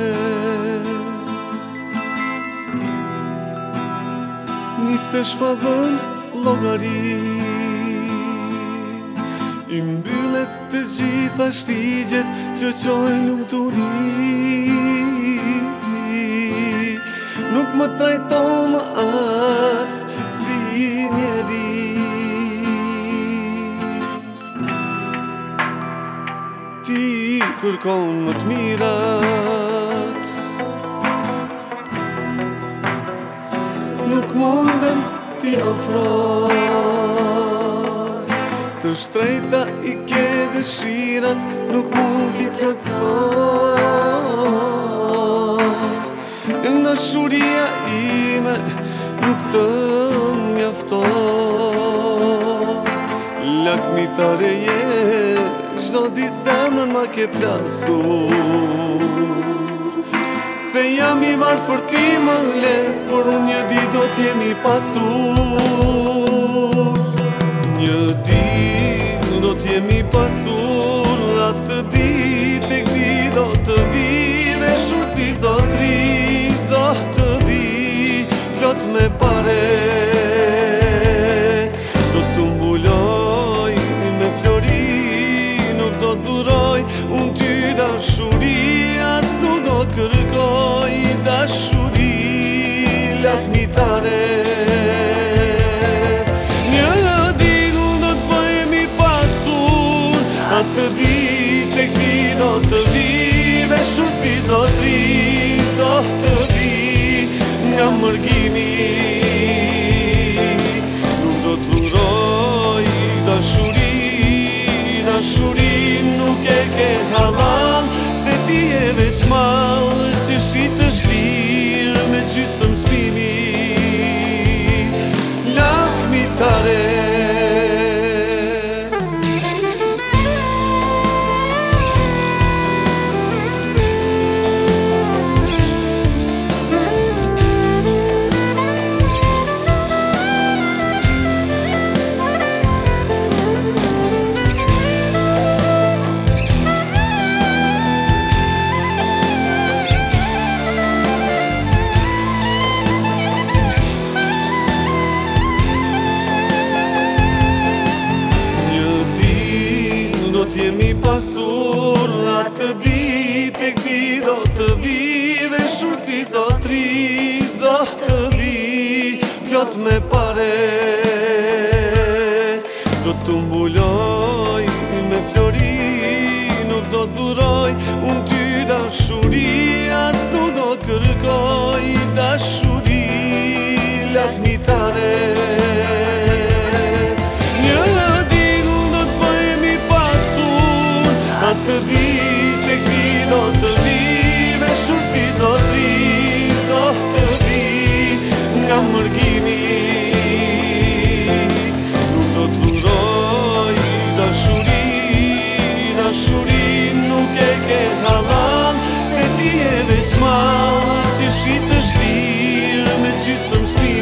Nisesh pa dhën llogari, i mbyllet të gjitha shtigjet që qojnë lumturi. Nuk më trajton më as si njeri. Ti kërkon më të mirat, nuk mundem t'i ofroj. Të shtrejta i ke dëshirat, nuk mund t'i plotësoj. Dashuria ime nuk të mjafton. Lakmitare je, çdo ditë zemrën ma ke plasur. Se jam i varfër ti më le, por unë një ditë do t'jemi pasur. Një ditë do t'jemi pasur, atë ditë e këti do të vive shu si zotri. Do të vi plot me pare, do të mbuloj me flori, nuk do të dhuroj unë ty dashuri, as nuk do të kërkoj dashuri lakmitare. Një ditë do të bëhemi pasur, atë ditë e këti do të vive shu si zotri. Do të vi nga mërgimi, nuk do të dhuroj dashuri. Dashuri nuk e ke halal, se ti e veç mal, që shitësh lirë me gjysëm shpimi lakmitare. Jemi pasur, atë ditë e këti do të vive shu si zotri. Do të vi plot me pare, do të mbuloj me flori, nuk do të dhuroj unë ty dashuri, as nuk do të kërkoj dashuri lakmitare. Atë ditë e këti do të vive shu si zotri. Do të vi nga mërgimi, nuk do të dhuroj dashuri. Dashuri nuk e ke halal, se ti e veç mal, që shitësh lirë me gjysëm shpimi.